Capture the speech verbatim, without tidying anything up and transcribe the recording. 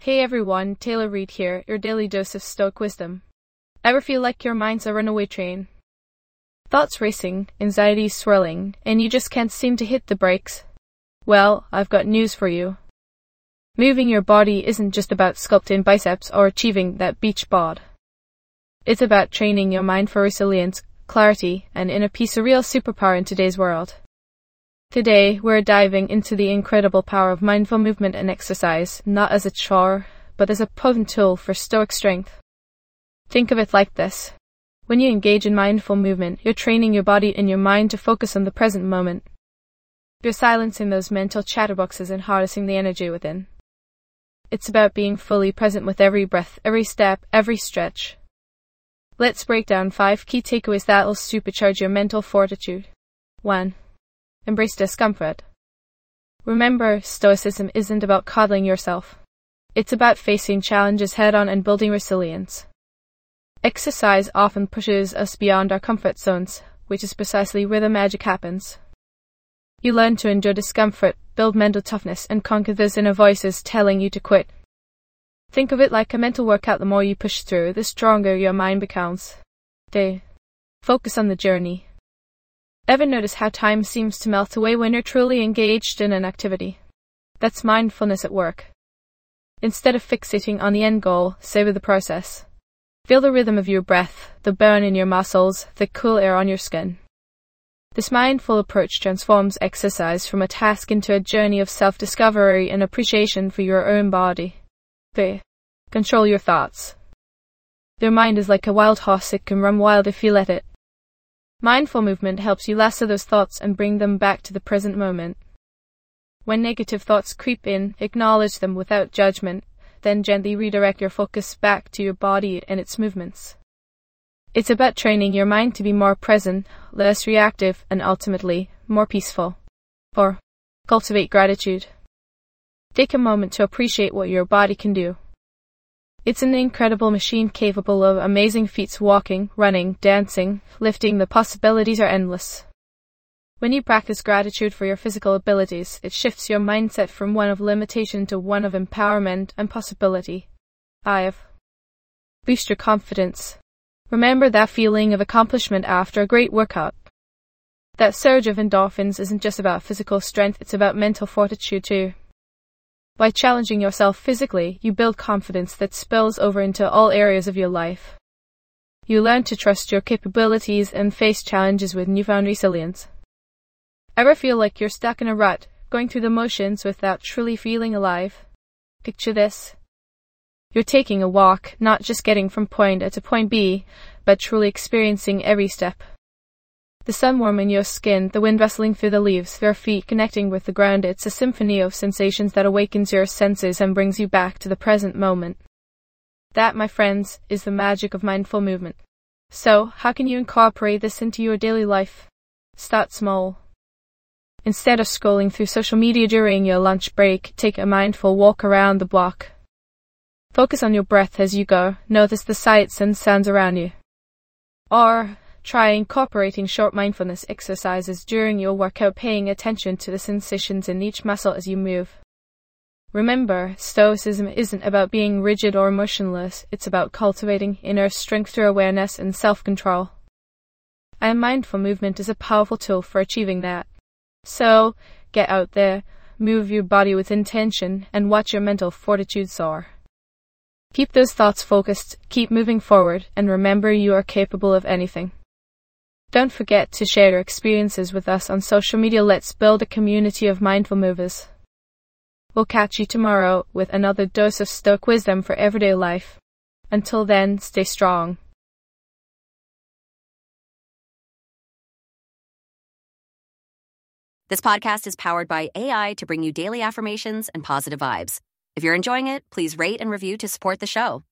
Hey everyone, Taylor Reid here, your daily dose of Stoic wisdom. Ever feel like your mind's a runaway train? Thoughts racing, anxiety swirling, and you just can't seem to hit the brakes? Well, I've got news for you. Moving your body isn't just about sculpting biceps or achieving that beach bod. It's about training your mind for resilience, clarity, and inner peace, a real superpower in today's world. Today, we're diving into the incredible power of mindful movement and exercise, not as a chore, but as a potent tool for stoic strength. Think of it like this. When you engage in mindful movement, you're training your body and your mind to focus on the present moment. You're silencing those mental chatterboxes and harnessing the energy within. It's about being fully present with every breath, every step, every stretch. Let's break down five key takeaways that'll supercharge your mental fortitude. one. Embrace discomfort. Remember, Stoicism isn't about coddling yourself. It's about facing challenges head-on and building resilience. Exercise often pushes us beyond our comfort zones, which is precisely where the magic happens. You learn to endure discomfort, build mental toughness, and conquer those inner voices telling you to quit. Think of it like a mental workout. The more you push through, the stronger your mind becomes. two. Focus on the journey. Ever notice how time seems to melt away when you're truly engaged in an activity? That's mindfulness at work. Instead of fixating on the end goal, savor the process. Feel the rhythm of your breath, the burn in your muscles, the cool air on your skin. This mindful approach transforms exercise from a task into a journey of self-discovery and appreciation for your own body. three. Control your thoughts. Your mind is like a wild horse. It can run wild if you let it. Mindful movement helps you lasso those thoughts and bring them back to the present moment. When negative thoughts creep in, acknowledge them without judgment, then gently redirect your focus back to your body and its movements. It's about training your mind to be more present, less reactive, and ultimately, more peaceful. four. Cultivate gratitude. Take a moment to appreciate what your body can do. It's an incredible machine capable of amazing feats: walking, running, dancing, lifting. The possibilities are endless. When you practice gratitude for your physical abilities, it shifts your mindset from one of limitation to one of empowerment and possibility. five. Boost your confidence. Remember that feeling of accomplishment after a great workout. That surge of endorphins isn't just about physical strength, it's about mental fortitude too. By challenging yourself physically, you build confidence that spills over into all areas of your life. You learn to trust your capabilities and face challenges with newfound resilience. Ever feel like you're stuck in a rut, going through the motions without truly feeling alive? Picture this. You're taking a walk, not just getting from point A to point B, but truly experiencing every step. The sun warming your skin, the wind rustling through the leaves, your feet connecting with the ground. It's a symphony of sensations that awakens your senses and brings you back to the present moment. That, my friends, is the magic of mindful movement. So, how can you incorporate this into your daily life? Start small. Instead of scrolling through social media during your lunch break, take a mindful walk around the block. Focus on your breath as you go. Notice the sights and sounds around you. Or try incorporating short mindfulness exercises during your workout, paying attention to the sensations in each muscle as you move. Remember, Stoicism isn't about being rigid or motionless, it's about cultivating inner strength through awareness and self-control. And mindful movement is a powerful tool for achieving that. So, get out there, move your body with intention, and watch your mental fortitude soar. Keep those thoughts focused, keep moving forward, and remember you are capable of anything. Don't forget to share your experiences with us on social media. Let's build a community of mindful movers. We'll catch you tomorrow with another dose of Stoic wisdom for everyday life. Until then, stay strong. This podcast is powered by A I to bring you daily affirmations and positive vibes. If you're enjoying it, please rate and review to support the show.